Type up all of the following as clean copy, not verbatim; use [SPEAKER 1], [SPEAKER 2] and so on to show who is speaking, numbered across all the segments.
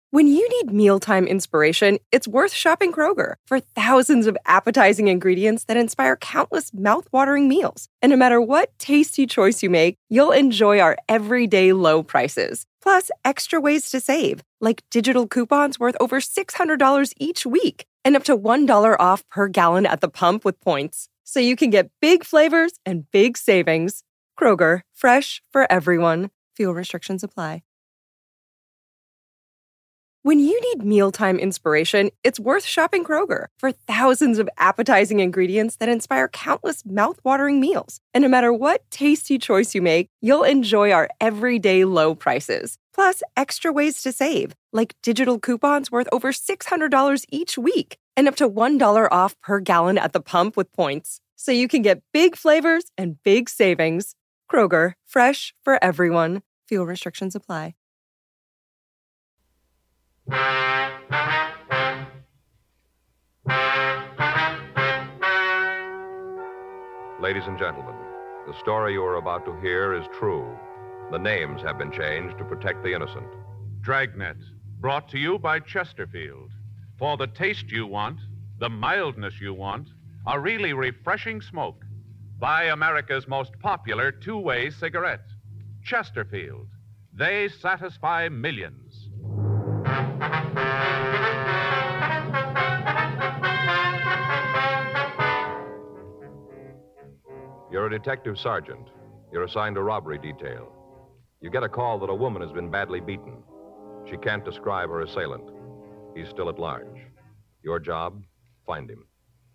[SPEAKER 1] When you need mealtime inspiration, it's worth shopping Kroger for thousands of appetizing ingredients that inspire countless mouth-watering meals. And no matter what tasty choice you make, you'll enjoy our everyday low prices. Plus, extra ways to save, like digital coupons worth over $600 each week and up to $1 off per gallon at the pump with points. So you can get big flavors and big savings. Kroger, fresh for everyone. Fuel restrictions apply. When you need mealtime inspiration, it's worth shopping Kroger for thousands of appetizing ingredients that inspire countless mouth-watering meals. And no matter what tasty choice you make, you'll enjoy our everyday low prices. Plus, extra ways to save, like digital coupons worth over $600 each week and up to $1 off per gallon at the pump with points. So you can get big flavors and big savings. Kroger, fresh for everyone. Fuel restrictions apply.
[SPEAKER 2] Ladies and gentlemen, the story you are about to hear is true. The names have been changed to protect the innocent.
[SPEAKER 3] Dragnet, brought to you by Chesterfield. For the taste you want, the mildness you want, a really refreshing smoke. Buy America's most popular two-way cigarette, Chesterfield. They satisfy millions.
[SPEAKER 2] You're a detective sergeant. You're assigned a robbery detail. You get a call that a woman has been badly beaten. She can't describe her assailant. He's still at large. Your job, find him.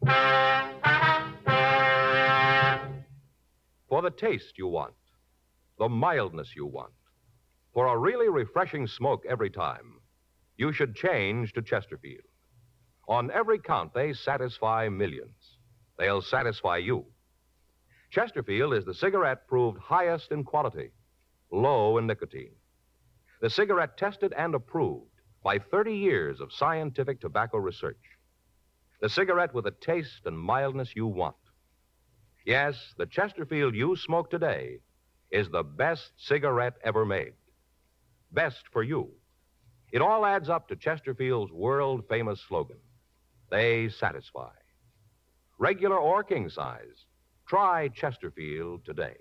[SPEAKER 2] For the taste you want, the mildness you want, for a really refreshing smoke every time, you should change to Chesterfield. On every count, they satisfy millions. They'll satisfy you. Chesterfield is the cigarette proved highest in quality, low in nicotine. The cigarette tested and approved by 30 years of scientific tobacco research. The cigarette with the taste and mildness you want. Yes, the Chesterfield you smoke today is the best cigarette ever made. Best for you. It all adds up to Chesterfield's world-famous slogan. They satisfy. Regular or king size, try Chesterfield today.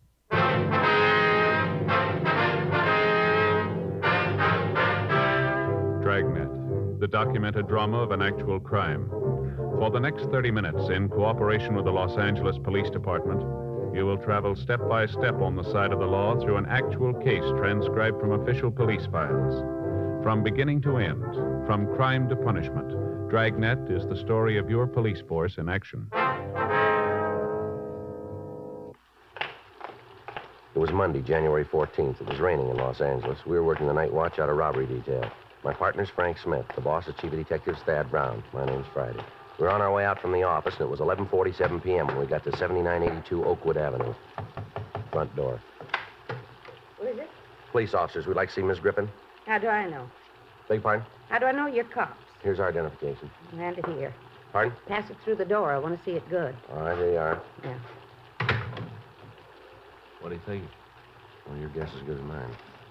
[SPEAKER 3] Dragnet, the documented drama of an actual crime. For the next 30 minutes, in cooperation with the Los Angeles Police Department, you will travel step by step on the side of the law through an actual case transcribed from official police files. From beginning to end, from crime to punishment, Dragnet is the story of your police force in action.
[SPEAKER 4] It was Monday, January 14th. It was raining in Los Angeles. We were working the night watch out of robbery detail. My partner's Frank Smith. The boss is Chief of Detectives Thad Brown. My name's Friday. We were on our way out from the office, and it was 11:47 p.m. when we got to 7982 Oakwood Avenue. Front door.
[SPEAKER 5] What is it?
[SPEAKER 4] Police officers. We'd like to see Miss Griffin.
[SPEAKER 5] How do I know?
[SPEAKER 4] Beg pardon?
[SPEAKER 5] How do I know you're cops?
[SPEAKER 4] Here's our identification.
[SPEAKER 5] Hand it here.
[SPEAKER 4] Pardon?
[SPEAKER 5] Pass it through the door. I want to see it good.
[SPEAKER 4] All right, here you are.
[SPEAKER 5] Yeah.
[SPEAKER 4] What do you think? Well, your guess is as good as mine.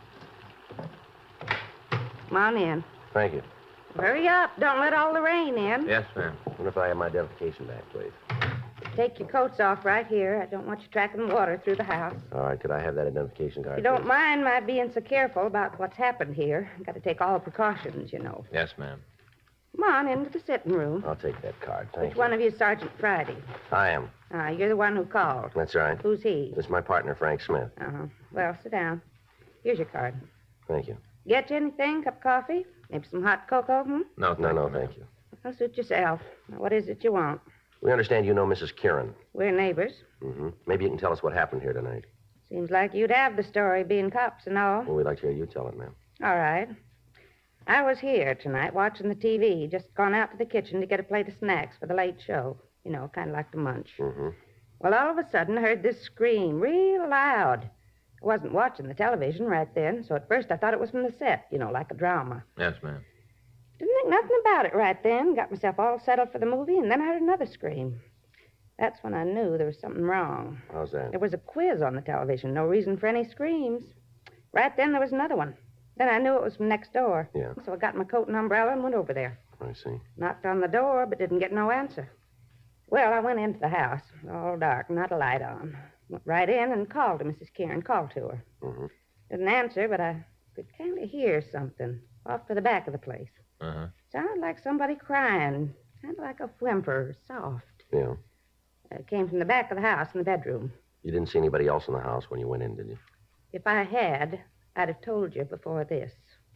[SPEAKER 5] Come on in.
[SPEAKER 4] Thank you.
[SPEAKER 5] Hurry up. Don't let all the rain in.
[SPEAKER 4] Yes, ma'am. What if I have my identification back, please?
[SPEAKER 5] Take your coats off right here. I don't want you tracking water through the house.
[SPEAKER 4] All right, could I have that identification card?
[SPEAKER 5] If you don't
[SPEAKER 4] please?
[SPEAKER 5] mind my being so careful about what's happened here. Got to take all precautions, you know.
[SPEAKER 4] Yes, ma'am.
[SPEAKER 5] Come on into the sitting room.
[SPEAKER 4] I'll take that card. Thank
[SPEAKER 5] Which
[SPEAKER 4] you.
[SPEAKER 5] one of you is Sergeant Friday?
[SPEAKER 4] I am.
[SPEAKER 5] You're the one who called.
[SPEAKER 4] That's right.
[SPEAKER 5] Who's he?
[SPEAKER 4] This is my partner, Frank Smith.
[SPEAKER 5] Uh-huh. Well, sit down. Here's your card.
[SPEAKER 4] Thank you.
[SPEAKER 5] Get you anything? Cup of coffee? Maybe some hot cocoa?
[SPEAKER 4] No, thank you.
[SPEAKER 5] Well, suit yourself. Now, what is it you want?
[SPEAKER 4] We understand you know Mrs. Kieran.
[SPEAKER 5] We're neighbors.
[SPEAKER 4] Mm-hmm. Maybe you can tell us what happened here tonight.
[SPEAKER 5] Seems like you'd have the story, being cops and all.
[SPEAKER 4] Well, we'd like to hear you tell it, ma'am.
[SPEAKER 5] All right. I was here tonight watching the TV. Just gone out to the kitchen to get a plate of snacks for the late show. You know, kind of like the munch.
[SPEAKER 4] Mm-hmm.
[SPEAKER 5] Well, all of a sudden, I heard this scream real loud. I wasn't watching the television right then, so at first I thought it was from the set, you know, like a drama.
[SPEAKER 4] Yes, ma'am.
[SPEAKER 5] Didn't think nothing about it right then. Got myself all settled for the movie, and then I heard another scream. That's when I knew there was something wrong.
[SPEAKER 4] How's that?
[SPEAKER 5] There was a quiz on the television. No reason for any screams. Right then, there was another one. Then I knew it was from next door.
[SPEAKER 4] Yeah.
[SPEAKER 5] So I got my coat and umbrella and went over there.
[SPEAKER 4] I see.
[SPEAKER 5] Knocked on the door, but didn't get no answer. Well, I went into the house, all dark, not a light on. Went right in and called to Mrs. Kieran, called to her.
[SPEAKER 4] Mm-hmm.
[SPEAKER 5] Didn't answer, but I could kind of hear something off to the back of the place.
[SPEAKER 6] Uh-huh.
[SPEAKER 5] Sounded like somebody crying, kind of like a whimper, soft.
[SPEAKER 4] Yeah.
[SPEAKER 5] It came from the back of the house in the bedroom.
[SPEAKER 4] You didn't see anybody else in the house when you went in, did you?
[SPEAKER 5] If I had, I'd have told you before this.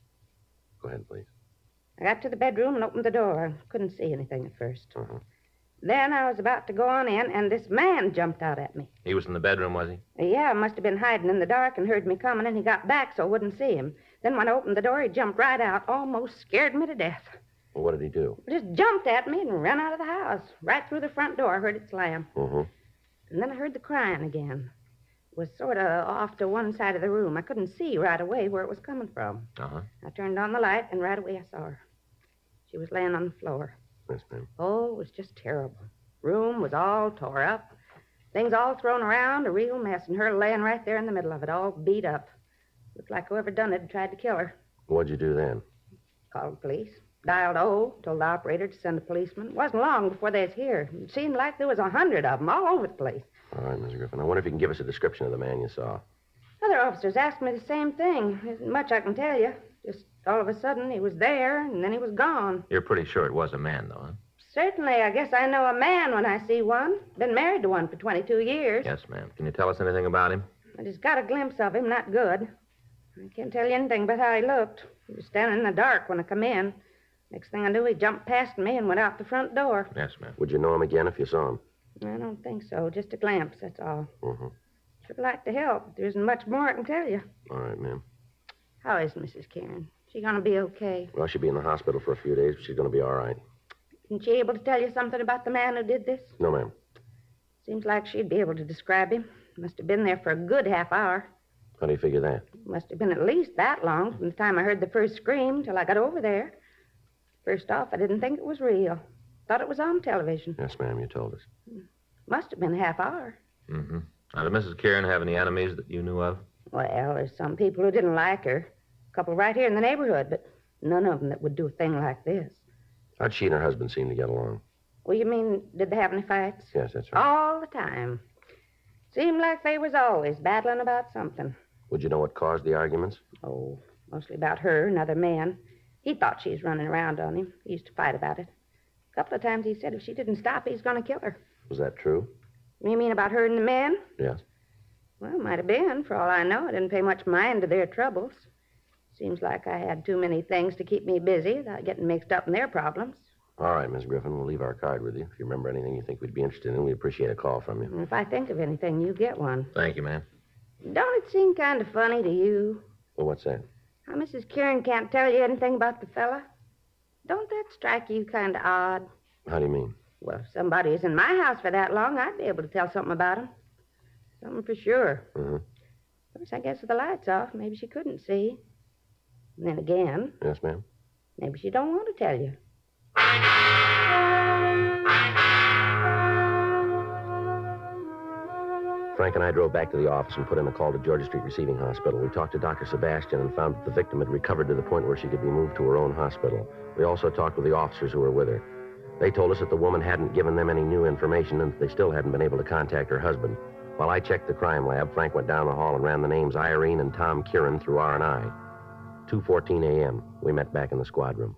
[SPEAKER 4] Go ahead, please.
[SPEAKER 5] I got to the bedroom and opened the door. I couldn't see anything at first.
[SPEAKER 4] Uh-huh.
[SPEAKER 5] Then I was about to go on in, and this man jumped out at me.
[SPEAKER 6] He was in the bedroom, was he?
[SPEAKER 5] Yeah, must have been hiding in the dark and heard me coming, and he got back so I wouldn't see him. Then when I opened the door, he jumped right out, almost scared me to death.
[SPEAKER 4] Well, what did he do?
[SPEAKER 5] Just jumped at me and ran out of the house. Right through the front door, I heard it slam.
[SPEAKER 4] Mm-hmm.
[SPEAKER 5] And then I heard the crying again. It was sort of off to one side of the room. I couldn't see right away where it was coming from.
[SPEAKER 6] Uh-huh.
[SPEAKER 5] I turned on the light, and right away I saw her. She was laying on the floor.
[SPEAKER 4] Yes, ma'am.
[SPEAKER 5] Oh, it was just terrible. Room was all tore up. Things all thrown around, a real mess, and her laying right there in the middle of it, all beat up. Looked like whoever done it had tried to kill her.
[SPEAKER 4] What'd you do then?
[SPEAKER 5] Called the police. Dialed told the operator to send a policeman. It wasn't long before they was here. It seemed like there was 100 of them all over the place.
[SPEAKER 4] All right, Miss Griffin. I wonder if you can give us a description of the man you saw.
[SPEAKER 5] Other officers asked me the same thing. There isn't much I can tell you. Just all of a sudden, he was there, and then he was gone.
[SPEAKER 6] You're pretty sure it was a man, though, huh?
[SPEAKER 5] Certainly, I guess I know a man when I see one. Been married to one for 22 years.
[SPEAKER 6] Yes, ma'am. Can you tell us anything about him?
[SPEAKER 5] I just got a glimpse of him, not good. I can't tell you anything about how he looked. He was standing in the dark when I come in. Next thing I knew, he jumped past me and went out the front door.
[SPEAKER 6] Yes, ma'am.
[SPEAKER 4] Would you know him again if you saw him?
[SPEAKER 5] I don't think so. Just a glimpse, that's all.
[SPEAKER 4] Mm-hmm.
[SPEAKER 5] Should like to help. There isn't much more I can tell you.
[SPEAKER 4] All right, ma'am.
[SPEAKER 5] How is Mrs. Kieran? She gonna be okay?
[SPEAKER 4] Well, she'll be in the hospital for a few days, but she's going to be all right.
[SPEAKER 5] Isn't she able to tell you something about the man who did this?
[SPEAKER 4] No, ma'am.
[SPEAKER 5] Seems like she'd be able to describe him. Must have been there for a good half hour.
[SPEAKER 4] How do you figure that?
[SPEAKER 5] Must have been at least that long from the time I heard the first scream till I got over there. First off, I didn't think it was real. Thought it was on television.
[SPEAKER 4] Yes, ma'am, you told us.
[SPEAKER 5] Must have been a half hour.
[SPEAKER 6] Mm-hmm. Now, did Mrs. Kieran have any enemies that you knew of?
[SPEAKER 5] Well, there's some people who didn't like her. A couple right here in the neighborhood, but none of them that would do a thing like this.
[SPEAKER 4] How'd she and her husband seem to get along?
[SPEAKER 5] Well, you mean, did they have any fights?
[SPEAKER 4] Yes, that's right.
[SPEAKER 5] All the time. Seemed like they was always battling about something.
[SPEAKER 4] Would you know what caused the arguments?
[SPEAKER 5] Oh, mostly about her and other men. He thought she was running around on him. He used to fight about it. A couple of times he said if she didn't stop, he's going to kill her.
[SPEAKER 4] Was that true?
[SPEAKER 5] You mean about her and the men?
[SPEAKER 4] Yes.
[SPEAKER 5] Well, might have been. For all I know, I didn't pay much mind to their troubles. Seems like I had too many things to keep me busy without getting mixed up in their problems.
[SPEAKER 4] All right, Miss Griffin, we'll leave our card with you. If you remember anything you think we'd be interested in, we'd appreciate a call from you.
[SPEAKER 5] And if I think of anything, you get one.
[SPEAKER 6] Thank you, ma'am.
[SPEAKER 5] Don't it seem kind of funny to you
[SPEAKER 4] Well, what's that?
[SPEAKER 5] how Mrs. Kieran can't tell you anything about the fella? Don't that strike you kind of odd?
[SPEAKER 4] How do you mean?
[SPEAKER 5] Well, if somebody is in my house for that long, I'd be able to tell something about him. Something for sure.
[SPEAKER 4] Mm-hmm.
[SPEAKER 5] Of course, I guess with the lights off, maybe she couldn't see. And then again,
[SPEAKER 4] Yes, ma'am?
[SPEAKER 5] maybe she don't want to tell you.
[SPEAKER 4] Frank and I drove back to the office and put in a call to Georgia Street Receiving Hospital. We talked to Dr. Sebastian and found that the victim had recovered to the point where she could be moved to her own hospital. We also talked with the officers who were with her. They told us that the woman hadn't given them any new information and that they still hadn't been able to contact her husband. While I checked the crime lab, Frank went down the hall and ran the names Irene and Tom Kieran through R&I. 2:14 a.m. We met back in the squad room.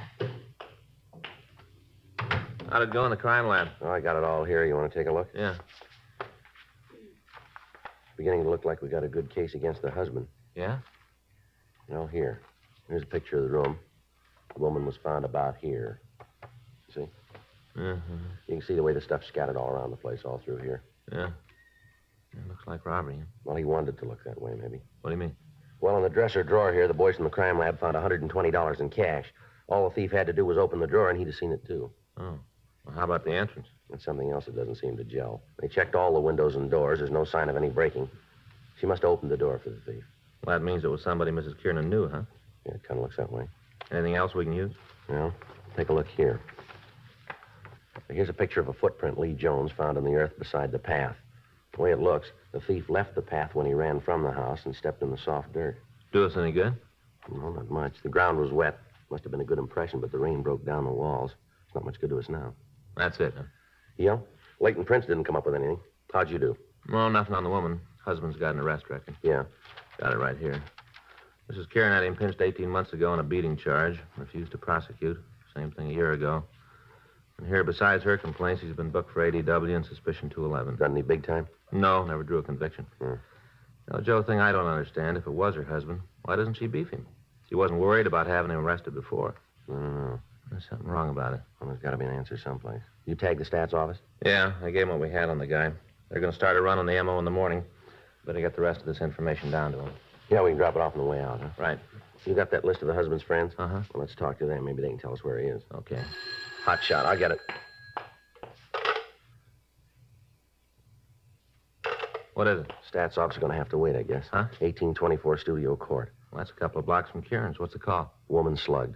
[SPEAKER 6] How'd it go in the crime lab?
[SPEAKER 4] Oh, I got it all here. You want to take a look?
[SPEAKER 6] Yeah.
[SPEAKER 4] Beginning to look like we got a good case against the husband.
[SPEAKER 6] Yeah?
[SPEAKER 4] Well, here's a picture of the room. The woman was found about here. See?
[SPEAKER 6] Mm-hmm.
[SPEAKER 4] You can see the way the stuff's scattered all around the place, all through here.
[SPEAKER 6] Yeah. It looks like robbery. Huh?
[SPEAKER 4] Well, he wanted it to look that way, maybe.
[SPEAKER 6] What do you mean?
[SPEAKER 4] Well, in the dresser drawer here, the boys from the crime lab found $120 in cash. All the thief had to do was open the drawer, and he'd have seen it, too.
[SPEAKER 6] Oh. Well, how about the entrance?
[SPEAKER 4] That's something else that doesn't seem to gel. They checked all the windows and doors. There's no sign of any breaking. She must have opened the door for the thief.
[SPEAKER 6] Well, that means it was somebody Mrs. Kieran knew, huh?
[SPEAKER 4] Yeah, it kind of looks that way.
[SPEAKER 6] Anything else we can use?
[SPEAKER 4] Well, take a look here. Here's a picture of a footprint Lee Jones found in the earth beside the path. The way it looks, the thief left the path when he ran from the house and stepped in the soft dirt.
[SPEAKER 6] Do us any good?
[SPEAKER 4] No, not much. The ground was wet. Must have been a good impression, but the rain broke down the walls. It's not much good to us now.
[SPEAKER 6] That's it, huh?
[SPEAKER 4] Yeah? Leighton Prince didn't come up with anything. How'd you do?
[SPEAKER 6] Well, nothing on the woman. Husband's got an arrest record.
[SPEAKER 4] Yeah.
[SPEAKER 6] Got it right here. Mrs. Kieran had him pinched 18 months ago on a beating charge. Refused to prosecute. Same thing a year ago. And here, besides her complaints, he's been booked for ADW and suspicion 211.
[SPEAKER 4] Done any big time?
[SPEAKER 6] No, never drew a conviction.
[SPEAKER 4] Hmm.
[SPEAKER 6] Now, Joe, thing I don't understand, if it was her husband, why doesn't she beef him? She wasn't worried about having him arrested before.
[SPEAKER 4] I don't know.
[SPEAKER 6] There's something wrong about it.
[SPEAKER 4] Well, there's got to be an answer someplace. You tagged the stats office?
[SPEAKER 6] Yeah, I gave him what we had on the guy. They're going to start a run on the MO in the morning. Better get the rest of this information down to him.
[SPEAKER 4] Yeah, we can drop it off on the way out, huh?
[SPEAKER 6] Right.
[SPEAKER 4] You got that list of the husband's friends?
[SPEAKER 6] Uh-huh.
[SPEAKER 4] Well, let's talk to them. Maybe they can tell us where he is.
[SPEAKER 6] Okay.
[SPEAKER 4] Hot shot. I'll get it.
[SPEAKER 6] What is it?
[SPEAKER 4] Stats office are going to have to wait, I guess.
[SPEAKER 6] Huh?
[SPEAKER 4] 1824 Studio Court.
[SPEAKER 6] Well, that's a couple of blocks from Kieran's. What's the call?
[SPEAKER 4] Woman slugged.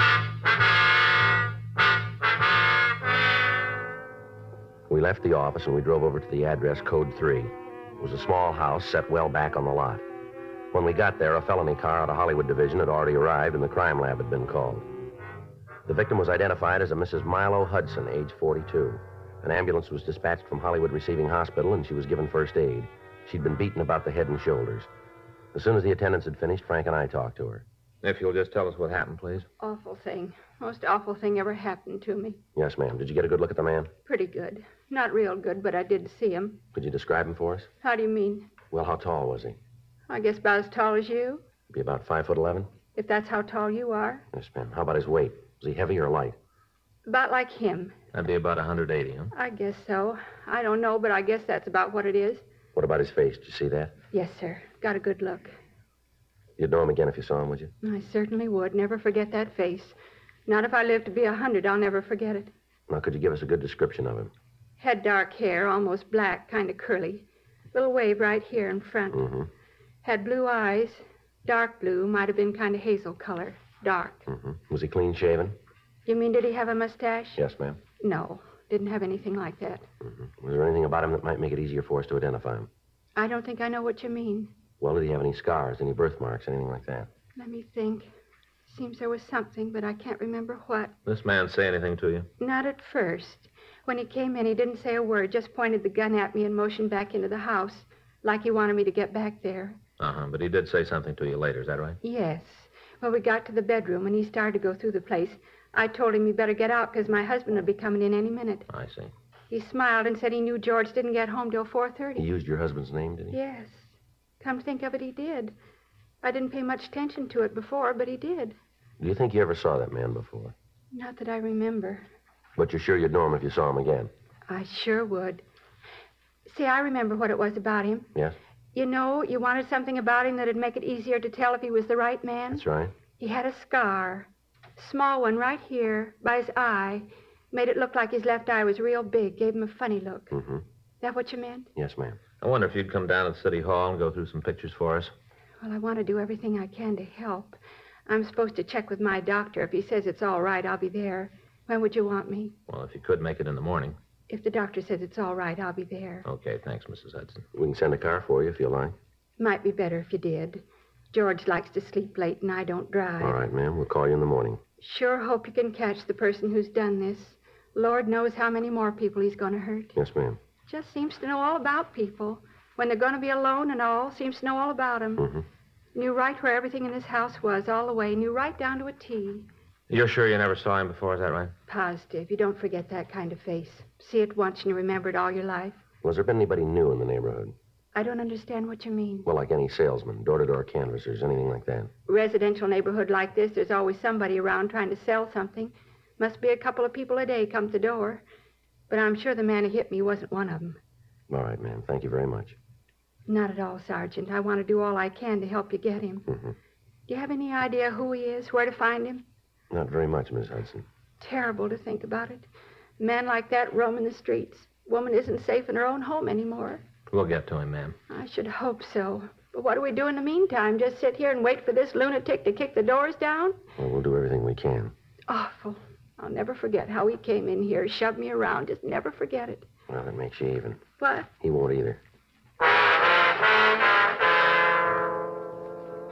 [SPEAKER 4] We left the office and we drove over to the address code 3. It was a small house set well back on the lot. When we got there, a felony car out of Hollywood Division had already arrived and the crime lab had been called. The victim was identified as a Mrs. Milo Hudson, age 42. An ambulance was dispatched from Hollywood Receiving Hospital and she was given first aid. She'd been beaten about the head and shoulders. As soon as the attendants had finished, Frank and I talked to her.
[SPEAKER 6] If you'll just tell us what happened, please.
[SPEAKER 5] Awful thing. Most awful thing ever happened to me.
[SPEAKER 4] Yes, ma'am. Did you get a good look at the man?
[SPEAKER 5] Pretty good. Not real good, but I did see him.
[SPEAKER 4] Could you describe him for us?
[SPEAKER 5] How do you mean?
[SPEAKER 4] Well, how tall was he?
[SPEAKER 5] I guess about as tall as you,
[SPEAKER 4] Be about 5'11"?
[SPEAKER 5] if that's how tall you are.
[SPEAKER 4] Yes, ma'am. How about his weight? Was he heavy or light?
[SPEAKER 5] About like him.
[SPEAKER 6] That'd be about 180, huh?
[SPEAKER 5] I guess so. I don't know, but I guess that's about what it is.
[SPEAKER 4] What about his face? Did you see that?
[SPEAKER 5] Yes, sir. Got a good look.
[SPEAKER 4] You'd know him again if you saw him, would you?
[SPEAKER 5] I certainly would. Never forget that face. Not if I live to be 100, I'll never forget it.
[SPEAKER 4] Now, could you give us a good description of him?
[SPEAKER 5] Had dark hair, almost black, kind of curly. Little wave right here in front.
[SPEAKER 4] Mm-hmm.
[SPEAKER 5] Had blue eyes. Dark blue, might have been kind of hazel color. Dark.
[SPEAKER 4] Mm-hmm. Was he clean shaven?
[SPEAKER 5] You mean, did he have a mustache?
[SPEAKER 4] Yes, ma'am.
[SPEAKER 5] No, didn't have anything like that.
[SPEAKER 4] Mm-hmm. Was there anything about him that might make it easier for us to identify him?
[SPEAKER 5] I don't think I know what you mean.
[SPEAKER 4] Well, did he have any scars, any birthmarks, anything like that?
[SPEAKER 5] Let me think. Seems there was something, but I can't remember what.
[SPEAKER 6] This man say anything to you?
[SPEAKER 5] Not at first. When he came in, he didn't say a word, just pointed the gun at me and motioned back into the house, like he wanted me to get back there.
[SPEAKER 6] Uh-huh, but he did say something to you later, is that right?
[SPEAKER 5] Yes. Well, we got to the bedroom, and he started to go through the place. I told him he better get out, because my husband would be coming in any minute.
[SPEAKER 6] I see.
[SPEAKER 5] He smiled and said he knew George didn't get home till 4:30.
[SPEAKER 4] He used your husband's name, did he?
[SPEAKER 5] Yes. Come to think of it, he did. I didn't pay much attention to it before, but he did.
[SPEAKER 4] Do you think you ever saw that man before?
[SPEAKER 5] Not that I remember.
[SPEAKER 4] But you're sure you'd know him if you saw him again?
[SPEAKER 5] I sure would. See, I remember what it was about him.
[SPEAKER 4] Yes?
[SPEAKER 5] You know, you wanted something about him that'd make it easier to tell if he was the right man.
[SPEAKER 4] That's right.
[SPEAKER 5] He had a scar. Small one right here, by his eye. Made it look like his left eye was real big. Gave him a funny look.
[SPEAKER 4] Mm-hmm.
[SPEAKER 5] That what you meant?
[SPEAKER 4] Yes, ma'am.
[SPEAKER 6] I wonder if you'd come down to the city hall and go through some pictures for us.
[SPEAKER 5] Well, I want to do everything I can to help. I'm supposed to check with my doctor. If he says it's all right, I'll be there. When would you want me?
[SPEAKER 6] Well, if you could make it in the morning.
[SPEAKER 5] If the doctor says it's all right, I'll be there.
[SPEAKER 6] Okay, thanks, Mrs. Hudson.
[SPEAKER 4] We can send a car for you if you like.
[SPEAKER 5] Might be better if you did. George likes to sleep late and I don't drive.
[SPEAKER 4] All right, ma'am. We'll call you in the morning.
[SPEAKER 5] Sure hope you can catch the person who's done this. Lord knows how many more people he's going to hurt.
[SPEAKER 4] Yes, ma'am.
[SPEAKER 5] Just seems to know all about people. When they're going to be alone and all, seems to know all about them.
[SPEAKER 4] Mm-hmm.
[SPEAKER 5] Knew right where everything in this house was, all the way. Knew right down to a T.
[SPEAKER 6] You're sure you never saw him before, is that right?
[SPEAKER 5] Positive. You don't forget that kind of face. See it once and you remember it all your life.
[SPEAKER 4] Well, has there been anybody new in the neighborhood?
[SPEAKER 5] I don't understand what you mean.
[SPEAKER 4] Well, like any salesman, door-to-door canvassers, anything like that.
[SPEAKER 5] Residential neighborhood like this, there's always somebody around trying to sell something. Must be a couple of people a day come to the door. But I'm sure the man who hit me wasn't one of them.
[SPEAKER 4] All right, ma'am. Thank you very much.
[SPEAKER 5] Not at all, Sergeant. I want to do all I can to help you get him.
[SPEAKER 4] Mm-hmm.
[SPEAKER 5] Do you have any idea who he is, where to find him?
[SPEAKER 4] Not very much, Miss Hudson.
[SPEAKER 5] Terrible to think about it. A man like that roaming the streets. Woman isn't safe in her own home anymore.
[SPEAKER 6] We'll get to him, ma'am.
[SPEAKER 5] I should hope so. But what do we do in the meantime? Just sit here and wait for this lunatic to kick the doors down?
[SPEAKER 4] Well, we'll do everything we can.
[SPEAKER 5] Awful. I'll never forget how he came in here, shoved me around. Just never forget it.
[SPEAKER 4] Well, that makes you even.
[SPEAKER 5] What?
[SPEAKER 4] He won't either.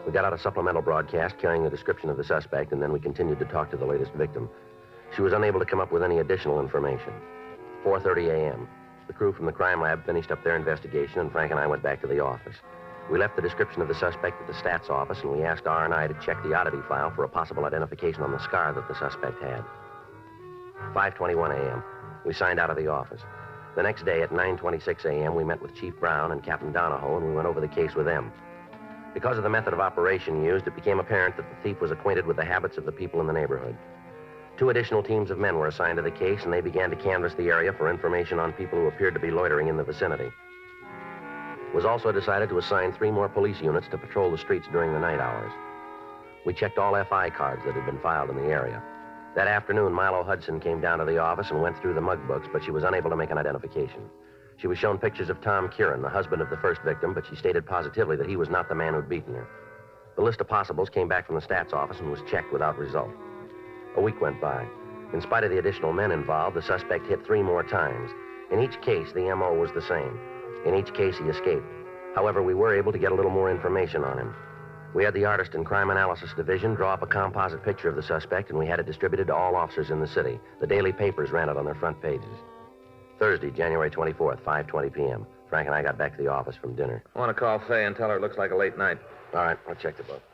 [SPEAKER 4] We got out a supplemental broadcast carrying the description of the suspect, and then we continued to talk to the latest victim. She was unable to come up with any additional information. 4:30 a.m. The crew from the crime lab finished up their investigation, and Frank and I went back to the office. We left the description of the suspect at the stats office, and we asked R&I to check the oddity file for a possible identification on the scar that the suspect had. 5:21 a.m. We signed out of the office. The next day at 9:26 a.m., we met with Chief Brown and Captain Donahoe, and we went over the case with them. Because of the method of operation used, it became apparent that the thief was acquainted with the habits of the people in the neighborhood. 2 additional teams of men were assigned to the case, and they began to canvass the area for information on people who appeared to be loitering in the vicinity. It was also decided to assign 3 more police units to patrol the streets during the night hours. We checked all FI cards that had been filed in the area. That afternoon, Milo Hudson came down to the office and went through the mug books, but she was unable to make an identification. She was shown pictures of Tom Kieran, the husband of the first victim, but she stated positively that he was not the man who'd beaten her. The list of possibles came back from the stats office and was checked without result. A week went by. In spite of the additional men involved, the suspect hit 3 more times. In each case, the M.O. was the same. In each case, he escaped. However, we were able to get a little more information on him. We had the artist in Crime Analysis Division draw up a composite picture of the suspect, and we had it distributed to all officers in the city. The daily papers ran it on their front pages. Thursday, January 24th, 5:20 p.m. Frank and I got back to the office from dinner.
[SPEAKER 6] I want to call Fay and tell her it looks like a late night.
[SPEAKER 4] All right, I'll check the book.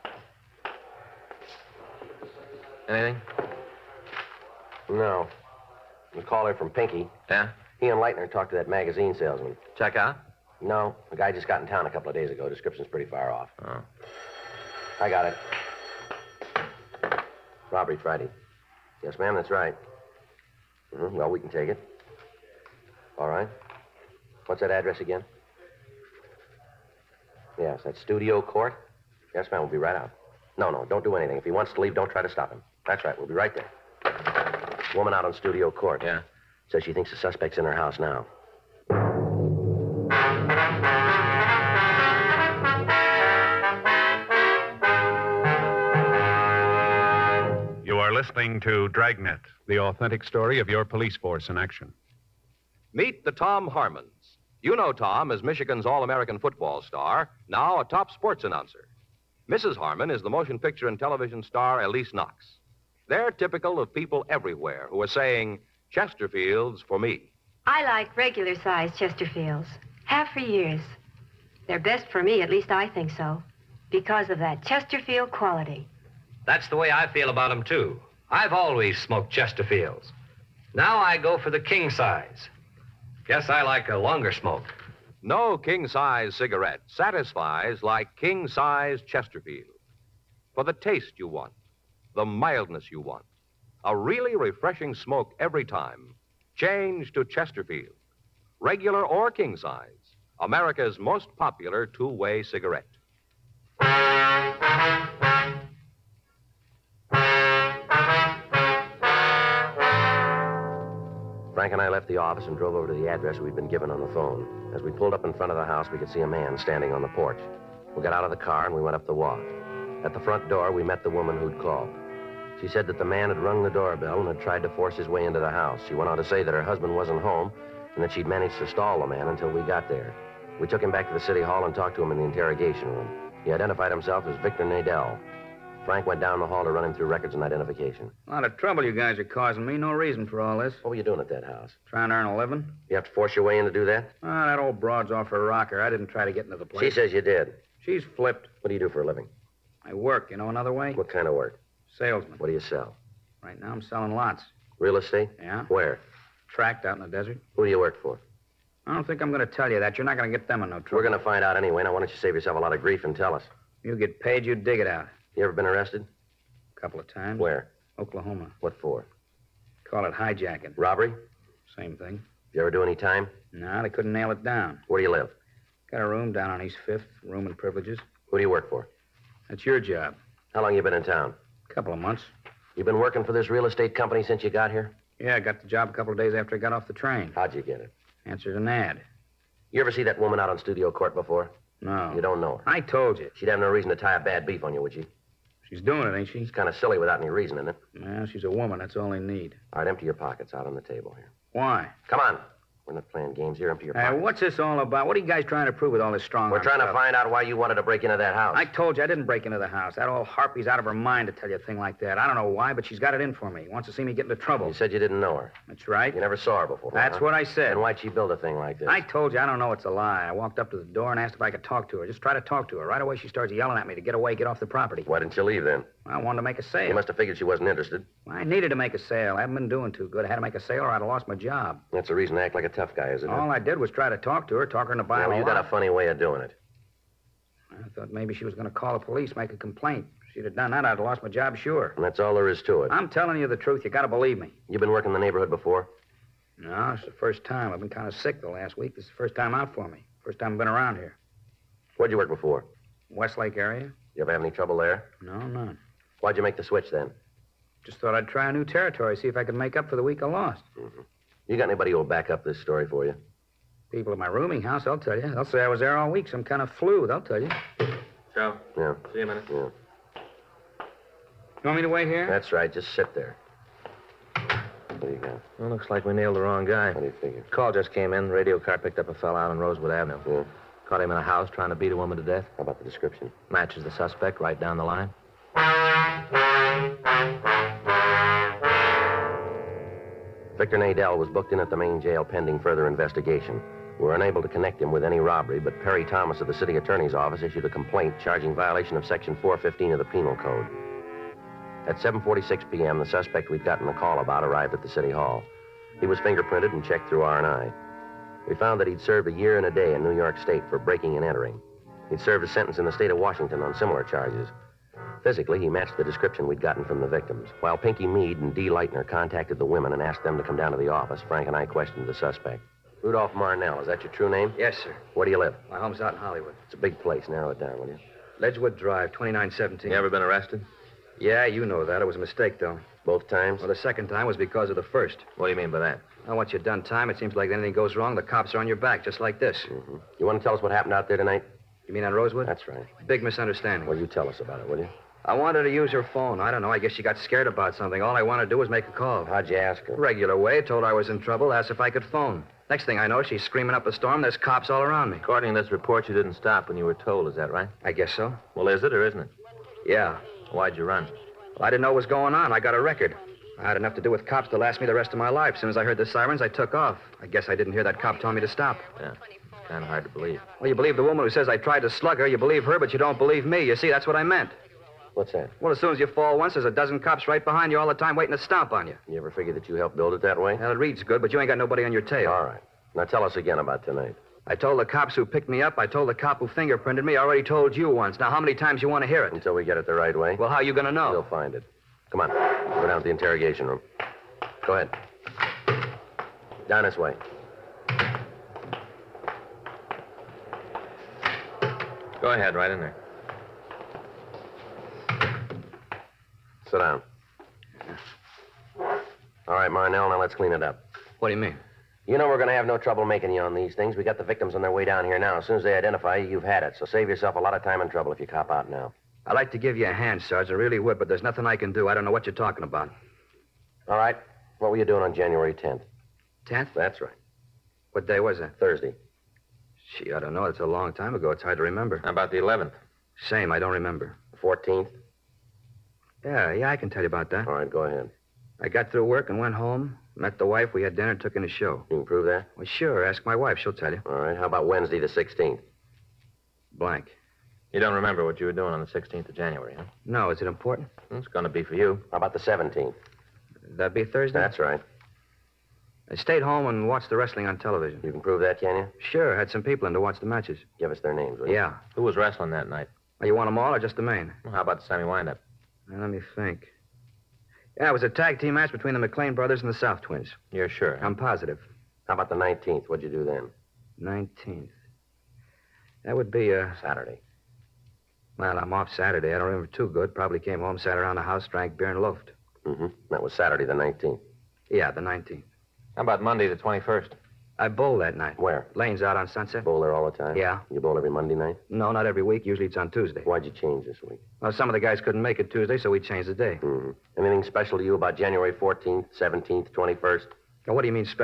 [SPEAKER 6] Anything?
[SPEAKER 4] No. We called her from Pinky.
[SPEAKER 6] Yeah?
[SPEAKER 4] He and Leitner talked to that magazine salesman.
[SPEAKER 6] Check out?
[SPEAKER 4] No, the guy just got in town a couple of days ago. Description's pretty far off.
[SPEAKER 6] Oh.
[SPEAKER 4] I got it. Robbery Friday. Yes, ma'am, that's right. Well, we can take it. All right. What's that address again? Yes, that's Studio Court. Yes, ma'am, we'll be right out. No, don't do anything. If he wants to leave, don't try to stop him. That's right, we'll be right there. Woman out on Studio Court.
[SPEAKER 6] Yeah?
[SPEAKER 4] Says she thinks the suspect's in her house now.
[SPEAKER 3] You are listening to Dragnet, the authentic story of your police force in action.
[SPEAKER 2] Meet the Tom Harmons. You know Tom as Michigan's All-American football star, now a top sports announcer. Mrs. Harmon is the motion picture and television star Elise Knox. They're typical of people everywhere who are saying, Chesterfields for me.
[SPEAKER 7] I like regular-sized Chesterfields. Have for years. They're best for me, at least I think so, because of that Chesterfield quality.
[SPEAKER 8] That's the way I feel about them, too. I've always smoked Chesterfields. Now I go for the king size. Guess I like a longer smoke.
[SPEAKER 2] No king-size cigarette satisfies like king-size Chesterfield. For the taste you want, the mildness you want, a really refreshing smoke every time, change to Chesterfield. Regular or king-size, America's most popular two-way cigarette.
[SPEAKER 4] Frank and I left the office and drove over to the address we'd been given on the phone. As we pulled up in front of the house, we could see a man standing on the porch. We got out of the car and we went up the walk. At the front door, we met the woman who'd called. She said that the man had rung the doorbell and had tried to force his way into the house. She went on to say that her husband wasn't home and that she'd managed to stall the man until we got there. We took him back to the city hall and talked to him in the interrogation room. He identified himself as Victor Nadell. Frank went down the hall to run him through records and identification.
[SPEAKER 9] A lot of trouble you guys are causing me. No reason for all this.
[SPEAKER 4] What were you doing at that house?
[SPEAKER 9] Trying to earn a living.
[SPEAKER 4] You have to force your way in to do that?
[SPEAKER 9] Ah, that old broad's off her rocker. I didn't try to get into the place.
[SPEAKER 4] She says you did.
[SPEAKER 9] She's flipped.
[SPEAKER 4] What do you do for a living?
[SPEAKER 9] I work, you know another way?
[SPEAKER 4] What kind of work?
[SPEAKER 9] Salesman.
[SPEAKER 4] What do you sell?
[SPEAKER 9] Right now I'm selling lots.
[SPEAKER 4] Real estate?
[SPEAKER 9] Yeah.
[SPEAKER 4] Where?
[SPEAKER 9] Tracked out in the desert.
[SPEAKER 4] Who do you work for?
[SPEAKER 9] I don't think I'm going to tell you that. You're not going to get them in no trouble.
[SPEAKER 4] We're going to find out anyway. Now, why don't you save yourself a lot of grief and tell us?
[SPEAKER 9] You get paid, you dig it out.
[SPEAKER 4] You ever been arrested?
[SPEAKER 9] A couple of times.
[SPEAKER 4] Where?
[SPEAKER 9] Oklahoma.
[SPEAKER 4] What for?
[SPEAKER 9] Call it hijacking.
[SPEAKER 4] Robbery?
[SPEAKER 9] Same thing.
[SPEAKER 4] Did you ever do any time?
[SPEAKER 9] No, they couldn't nail it down.
[SPEAKER 4] Where do you live?
[SPEAKER 9] Got a room down on East 5th, room and privileges.
[SPEAKER 4] Who do you work for?
[SPEAKER 9] That's your job.
[SPEAKER 4] How long you been in town?
[SPEAKER 9] A couple of months.
[SPEAKER 4] You been working for this real estate company since you got here?
[SPEAKER 9] Yeah, I got the job a couple of days after I got off the train.
[SPEAKER 4] How'd you get it?
[SPEAKER 9] Answered an ad.
[SPEAKER 4] You ever see that woman out on Studio Court before?
[SPEAKER 9] No.
[SPEAKER 4] You don't know her.
[SPEAKER 9] I told you.
[SPEAKER 4] She'd have no reason to tie a bad beef on you, would she?
[SPEAKER 9] She's doing it, ain't she?
[SPEAKER 4] It's kind of silly without any reason in it.
[SPEAKER 9] Well, she's a woman. That's all they need.
[SPEAKER 4] All right, empty your pockets out on the table here.
[SPEAKER 9] Why?
[SPEAKER 4] Come on. We're not playing games here. Empty your pockets.
[SPEAKER 9] What's this all about? What are you guys trying to prove with all this strong
[SPEAKER 4] We're
[SPEAKER 9] arm
[SPEAKER 4] trying to
[SPEAKER 9] stuff?
[SPEAKER 4] find out why you wanted to break into that house.
[SPEAKER 9] I told you I didn't break into the house. That old harpy's out of her mind to tell you a thing like that. I don't know why, but she's got it in for me. Wants to see me get into trouble.
[SPEAKER 4] You said you didn't know her.
[SPEAKER 9] That's right.
[SPEAKER 4] You never saw her before.
[SPEAKER 9] That's
[SPEAKER 4] huh?
[SPEAKER 9] what I said.
[SPEAKER 4] And why'd she build a thing like this?
[SPEAKER 9] I told you I don't know it's a lie. I walked up to the door and asked if I could talk to her. Just try to talk to her. Right away she starts yelling at me to get away, get off the property.
[SPEAKER 4] Why didn't you leave then?
[SPEAKER 9] I wanted to make a sale.
[SPEAKER 4] You must have figured she wasn't interested.
[SPEAKER 9] I needed to make a sale. I haven't been doing too good. I had to make a sale or I'd have lost my job.
[SPEAKER 4] That's the reason to act like a tough guy, isn't it?
[SPEAKER 9] All I did was try to talk to her, talk her into buying
[SPEAKER 4] Well,
[SPEAKER 9] a
[SPEAKER 4] you
[SPEAKER 9] lot.
[SPEAKER 4] got a funny way of doing it.
[SPEAKER 9] I thought maybe she was going to call the police, make a complaint. If she'd have done that, I'd have lost my job, sure.
[SPEAKER 4] And that's all there is to it.
[SPEAKER 9] I'm telling you the truth. You got to believe me.
[SPEAKER 4] You've been working in the neighborhood before?
[SPEAKER 9] No, it's the first time. I've been kind of sick the last week. This is the first time out for me. First time I've been around here.
[SPEAKER 4] Where'd you work before?
[SPEAKER 9] Westlake area?
[SPEAKER 4] You ever have any trouble there?
[SPEAKER 9] No, none.
[SPEAKER 4] Why'd you make the switch then?
[SPEAKER 9] Just thought I'd try a new territory, see if I could make up for the week I lost.
[SPEAKER 4] Mm-hmm. You got anybody who'll back up this story for you?
[SPEAKER 9] People at my rooming house, I'll tell you. They'll say I was there all week, some kind of flu, they'll tell you.
[SPEAKER 6] Joe,
[SPEAKER 4] Yeah.
[SPEAKER 6] see you a minute.
[SPEAKER 4] Yeah.
[SPEAKER 9] You want me to wait here?
[SPEAKER 4] That's right. Just sit there. What do you got?
[SPEAKER 6] Well, looks like we nailed the wrong guy.
[SPEAKER 4] How do you figure?
[SPEAKER 6] Call just came in. Radio car picked up a fella out on Rosewood Avenue.
[SPEAKER 4] Yeah.
[SPEAKER 6] Caught him in a house trying to beat a woman to death.
[SPEAKER 4] How about the description?
[SPEAKER 6] Matches the suspect right down the line.
[SPEAKER 4] Victor Nadell was booked in at the main jail pending further investigation. We were unable to connect him with any robbery, but Perry Thomas of the city attorney's office issued a complaint charging violation of Section 415 of the Penal Code. At 7:46 p.m., the suspect we'd gotten a call about arrived at the city hall. He was fingerprinted and checked through R&I. We found that he'd served a year and a day in New York State for breaking and entering. He'd served a sentence in the state of Washington on similar charges. Physically, he matched the description we'd gotten from the victims. While Pinky Mead and Dee Leitner contacted the women and asked them to come down to the office, Frank and I questioned the suspect. Rudolph Marnell, is that your true name?
[SPEAKER 10] Yes, sir.
[SPEAKER 4] Where do you live?
[SPEAKER 10] My home's out in Hollywood.
[SPEAKER 4] It's a big place. Narrow it down, will you?
[SPEAKER 10] Ledgewood Drive, 2917.
[SPEAKER 6] You ever been arrested?
[SPEAKER 10] Yeah, you know that. It was a mistake, though.
[SPEAKER 4] Both times?
[SPEAKER 10] Well, the second time was because of the first.
[SPEAKER 6] What do you mean by that?
[SPEAKER 10] Now, once you've done time, it seems like anything goes wrong, the cops are on your back, just like this.
[SPEAKER 4] Mm-hmm. You want to tell us what happened out there tonight?
[SPEAKER 10] You mean on Rosewood?
[SPEAKER 4] That's right.
[SPEAKER 10] Big misunderstanding.
[SPEAKER 4] Well, you tell us about it, will you?
[SPEAKER 10] I wanted to use her phone. I don't know. I guess she got scared about something. All I wanted to do was make a call.
[SPEAKER 4] How'd you ask her?
[SPEAKER 10] Regular way. Told her I was in trouble. Asked if I could phone. Next thing I know, she's screaming up a storm. There's cops all around me.
[SPEAKER 6] According to this report, you didn't stop when you were told. Is that right?
[SPEAKER 10] I guess so.
[SPEAKER 6] Well, is it or isn't it?
[SPEAKER 10] Yeah.
[SPEAKER 6] Why'd you run?
[SPEAKER 10] Well, I didn't know what was going on. I got a record. I had enough to do with cops to last me the rest of my life. As soon as I heard the sirens, I took off. I guess I didn't hear that cop tell me to stop.
[SPEAKER 6] Yeah. Kind of hard to believe.
[SPEAKER 10] Well, you believe the woman who says I tried to slug her. You believe her, but you don't believe me. You see, that's what I meant.
[SPEAKER 4] What's that?
[SPEAKER 10] Well, as soon as you fall once, there's a dozen cops right behind you all the time waiting to stomp on you.
[SPEAKER 4] You ever figure that you helped build it that way?
[SPEAKER 10] Well, it reads good, but you ain't got nobody on your tail.
[SPEAKER 4] All right. Now tell us again about tonight.
[SPEAKER 10] I told the cops who picked me up. I told the cop who fingerprinted me. I already told you once. Now, how many times you want to hear it?
[SPEAKER 4] Until we get it the right way.
[SPEAKER 10] Well, how you going to know?
[SPEAKER 4] We'll find it. Come on. Go down to the interrogation room. Go ahead. Down this way.
[SPEAKER 6] Go ahead, right in there.
[SPEAKER 4] Sit down. All right, Marnell, now let's clean it up.
[SPEAKER 10] What do you mean?
[SPEAKER 4] You know we're going to have no trouble making you on these things. We got the victims on their way down here now. As soon as they identify you, you've had it. So save yourself a lot of time and trouble if you cop out now.
[SPEAKER 10] I'd like to give you a hand, Sarge. I really would, but there's nothing I can do. I don't know what you're talking about.
[SPEAKER 4] All right. What were you doing on January 10th?
[SPEAKER 10] 10th?
[SPEAKER 4] That's right.
[SPEAKER 10] What day was that?
[SPEAKER 4] Thursday.
[SPEAKER 10] Gee, I don't know. It's a long time ago. It's hard to remember.
[SPEAKER 6] How about the 11th?
[SPEAKER 10] Same. I don't remember.
[SPEAKER 4] 14th?
[SPEAKER 10] Yeah, I can tell you about that.
[SPEAKER 4] All right, go ahead.
[SPEAKER 10] I got through work and went home, met the wife, we had dinner, took in a show.
[SPEAKER 4] You can prove that?
[SPEAKER 10] Well, sure. Ask my wife. She'll tell you.
[SPEAKER 4] All right. How about Wednesday the 16th?
[SPEAKER 10] Blank.
[SPEAKER 6] You don't remember what you were doing on the 16th of January, huh?
[SPEAKER 10] No, is it important?
[SPEAKER 6] It's going to be for you.
[SPEAKER 4] How about the 17th?
[SPEAKER 10] That'd be Thursday?
[SPEAKER 4] That's right.
[SPEAKER 10] I stayed home and watched the wrestling on television.
[SPEAKER 4] You can prove that, can you?
[SPEAKER 10] Sure. Had some people in to watch the matches.
[SPEAKER 4] Give us their names, will you?
[SPEAKER 10] Yeah.
[SPEAKER 6] Who was wrestling that night?
[SPEAKER 10] Oh, you want them all or just the main?
[SPEAKER 6] Well, how about the semi-windup?
[SPEAKER 10] Now, let me think. Yeah, it was a tag team match between the McLean brothers and the South twins.
[SPEAKER 6] You're sure?
[SPEAKER 10] I'm positive.
[SPEAKER 4] How about the 19th? What'd you do then?
[SPEAKER 10] 19th. That would be
[SPEAKER 4] Saturday.
[SPEAKER 10] Well, I'm off Saturday. I don't remember too good. Probably came home, sat around the house, drank beer, and loafed.
[SPEAKER 4] Mm-hmm. That was Saturday the 19th.
[SPEAKER 10] Yeah, the 19th.
[SPEAKER 6] How about Monday the 21st?
[SPEAKER 10] I bowled that night.
[SPEAKER 4] Where?
[SPEAKER 10] Lane's out on Sunset.
[SPEAKER 4] Bowl there all the time?
[SPEAKER 10] Yeah.
[SPEAKER 4] You bowl every Monday night?
[SPEAKER 10] No, not every week. Usually it's on Tuesday.
[SPEAKER 4] Why'd you change this week?
[SPEAKER 10] Well, some of the guys couldn't make it Tuesday, so we changed the day.
[SPEAKER 4] Mm-hmm. Anything special to you about January 14th, 17th, 21st?
[SPEAKER 10] Now, what do you mean special?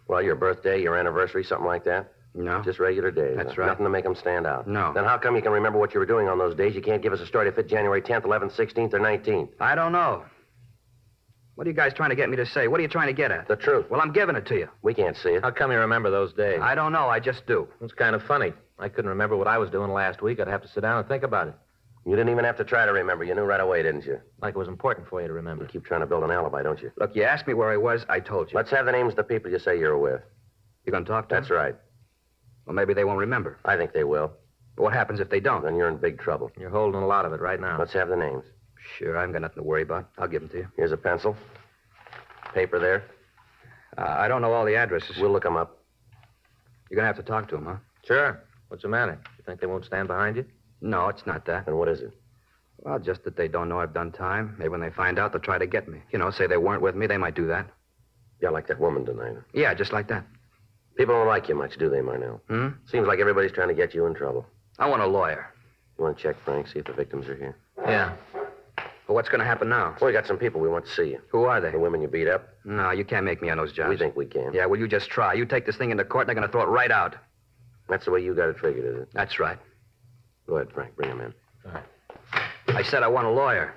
[SPEAKER 4] Well, your birthday, your anniversary, something like that?
[SPEAKER 9] No.
[SPEAKER 4] Just regular days.
[SPEAKER 9] That's
[SPEAKER 4] huh?
[SPEAKER 9] right.
[SPEAKER 4] Nothing to make them stand out.
[SPEAKER 9] No.
[SPEAKER 4] Then how come you can remember what you were doing on those days? You can't give us a story to fit January 10th, 11th, 16th, or 19th.
[SPEAKER 9] I don't know. What are you guys trying to get me to say? What are you trying to get at?
[SPEAKER 4] The truth.
[SPEAKER 9] Well, I'm giving it to you.
[SPEAKER 4] We can't see it.
[SPEAKER 6] How come you remember those days?
[SPEAKER 9] I don't know. I just do.
[SPEAKER 6] It's kind of funny. I couldn't remember what I was doing last week. I'd have to sit down and think about it.
[SPEAKER 4] You didn't even have to try to remember. You knew right away, didn't you?
[SPEAKER 6] Like it was important for you to remember.
[SPEAKER 4] You keep trying to build an alibi, don't you?
[SPEAKER 9] Look, you asked me where I was. I told you.
[SPEAKER 4] Let's have the names of the people you say you're with.
[SPEAKER 9] You going to talk to
[SPEAKER 4] That's
[SPEAKER 9] them?
[SPEAKER 4] right.
[SPEAKER 9] Well, maybe they won't remember.
[SPEAKER 4] I think they will.
[SPEAKER 9] But what happens if they don't?
[SPEAKER 4] Then you're in big trouble.
[SPEAKER 6] You're holding a lot of it right now.
[SPEAKER 4] Let's have the names.
[SPEAKER 9] Sure, I haven't got nothing to worry about. I'll give them to you.
[SPEAKER 4] Here's a pencil. Paper there.
[SPEAKER 9] I don't know all the addresses.
[SPEAKER 4] We'll look them up.
[SPEAKER 9] You're going to have to talk to them, huh?
[SPEAKER 6] Sure. What's the matter? You think they won't stand behind you?
[SPEAKER 9] No, it's not that.
[SPEAKER 4] And what is it?
[SPEAKER 9] Well, just that they don't know I've done time. Maybe when they find out, they'll try to get me. You know, say they weren't with me. They might do that.
[SPEAKER 4] Yeah, like that woman tonight.
[SPEAKER 9] Yeah, just like that.
[SPEAKER 4] People don't like you much, do they, Marnell? Seems like everybody's trying to get you in trouble.
[SPEAKER 9] I want a lawyer.
[SPEAKER 4] You want to check, Frank, see if the victims are here?
[SPEAKER 6] Yeah.
[SPEAKER 9] Well, what's going to happen now?
[SPEAKER 4] Well, we got some people we want to see you.
[SPEAKER 9] Who are they?
[SPEAKER 4] The women you beat up.
[SPEAKER 9] No, you can't make me on those jobs.
[SPEAKER 4] We think we can.
[SPEAKER 9] Yeah, well, you just try. You take this thing into court, and they're going to throw it right out.
[SPEAKER 4] That's the way you got it figured, is it?
[SPEAKER 9] That's right.
[SPEAKER 4] Go ahead, Frank. Bring him in.
[SPEAKER 6] All right.
[SPEAKER 9] I said I want a lawyer.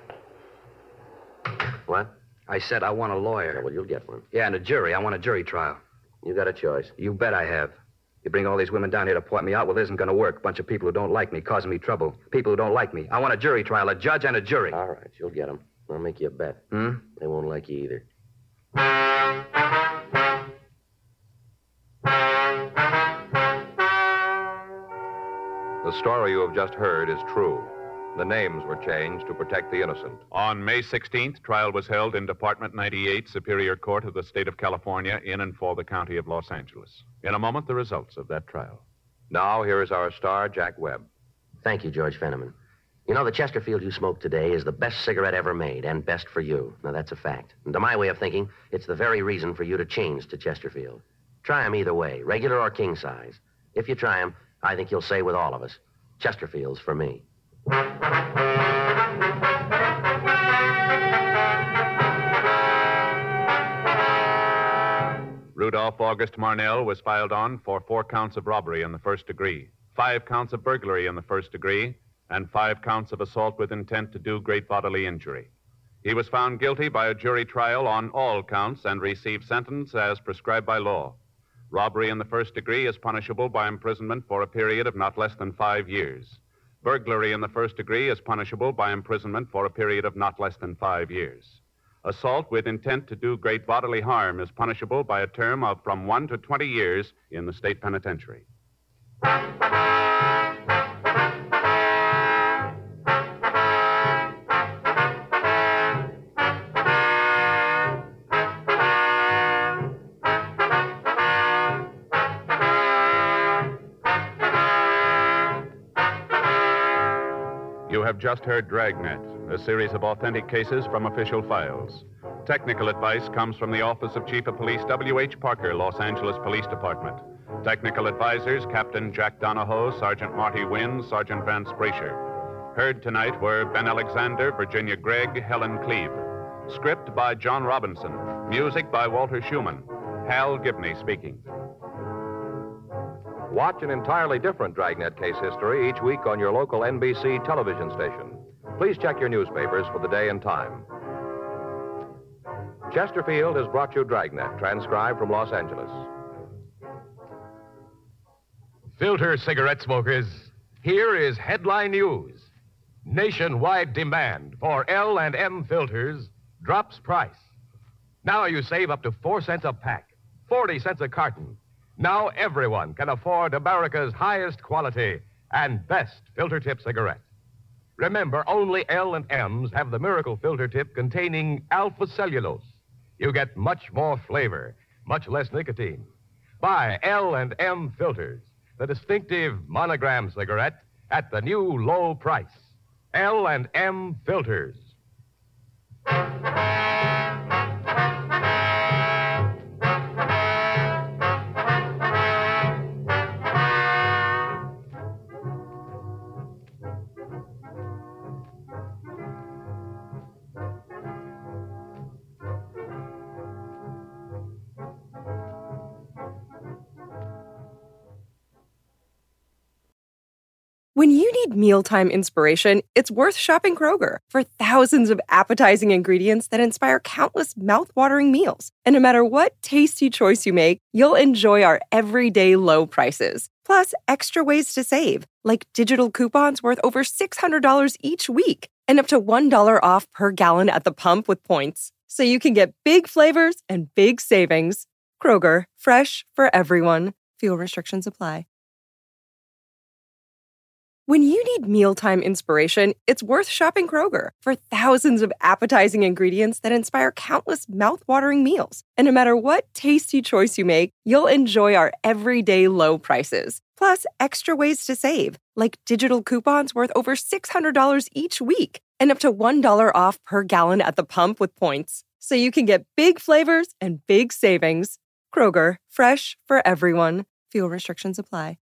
[SPEAKER 4] What?
[SPEAKER 9] I said I want a
[SPEAKER 4] Yeah,
[SPEAKER 9] lawyer.
[SPEAKER 4] well, you'll get one.
[SPEAKER 9] Yeah, and a jury. I want a jury trial.
[SPEAKER 4] You got a choice.
[SPEAKER 9] You bet I have. You bring all these women down here to point me out, well, it isn't going to work. A bunch of people who don't like me, causing me trouble. People who don't like me. I want a jury trial, a judge and a jury.
[SPEAKER 4] All right, you'll get them. I'll make you a bet. They won't like you either.
[SPEAKER 2] The story you have just heard is true. The names were changed to protect the innocent.
[SPEAKER 3] On May 16th, trial was held in Department 98, Superior Court of the State of California, in and for the County of Los Angeles. In a moment, the results of that trial.
[SPEAKER 2] Now, here is our star, Jack Webb.
[SPEAKER 4] Thank you, George Fenneman. You know, the Chesterfield you smoked today is the best cigarette ever made, and best for you. Now, that's a fact. And to my way of thinking, it's the very reason for you to change to Chesterfield. Try 'em either way, regular or king size. If you try 'em, I think you'll say with all of us, Chesterfield's for me.
[SPEAKER 3] Rudolph August Marnell was filed on for 4 counts of robbery in the first degree, 5 counts of burglary in the first degree, and 5 counts of assault with intent to do great bodily injury. He was found guilty by a jury trial on all counts and received sentence as prescribed by law. Robbery in the first degree is punishable by imprisonment for a period of not less than 5 years. Burglary in the first degree is punishable by imprisonment for a period of not less than 5 years. Assault with intent to do great bodily harm is punishable by a term of from 1 to 20 years in the state penitentiary. You have just heard Dragnet, a series of authentic cases from official files. Technical advice comes from the Office of Chief of Police W.H. Parker, Los Angeles Police Department. Technical advisors, Captain Jack Donahoe, Sergeant Marty Wynn, Sergeant Vance Brasher. Heard tonight were Ben Alexander, Virginia Gregg, Helen Cleve. Script by John Robinson. Music by Walter Schumann. Hal Gibney speaking.
[SPEAKER 2] Watch an entirely different Dragnet case history each week on your local NBC television station. Please check your newspapers for the day and time. Chesterfield has brought you Dragnet, transcribed from Los Angeles.
[SPEAKER 11] Filter cigarette smokers, here is headline news. Nationwide demand for L&M filters drops price. Now you save up to 4 cents a pack, 40 cents a carton. Now everyone can afford America's highest quality and best filter tip cigarette. Remember, only L&M's have the miracle filter tip containing alpha cellulose. You get much more flavor, much less nicotine. Buy L&M filters, the distinctive monogram cigarette at the new low price. L&M filters.
[SPEAKER 1] When you need mealtime inspiration, it's worth shopping Kroger for thousands of appetizing ingredients that inspire countless mouth-watering meals. And no matter what tasty choice you make, you'll enjoy our everyday low prices. Plus, extra ways to save, like digital coupons worth over $600 each week and up to $1 off per gallon at the pump with points. So you can get big flavors and big savings. Kroger, fresh for everyone. Fuel restrictions apply. When you need mealtime inspiration, it's worth shopping Kroger for thousands of appetizing ingredients that inspire countless mouth-watering meals. And no matter what tasty choice you make, you'll enjoy our everyday low prices. Plus, extra ways to save, like digital coupons worth over $600 each week and up to $1 off per gallon at the pump with points. So you can get big flavors and big savings. Kroger, fresh for everyone. Fuel restrictions apply.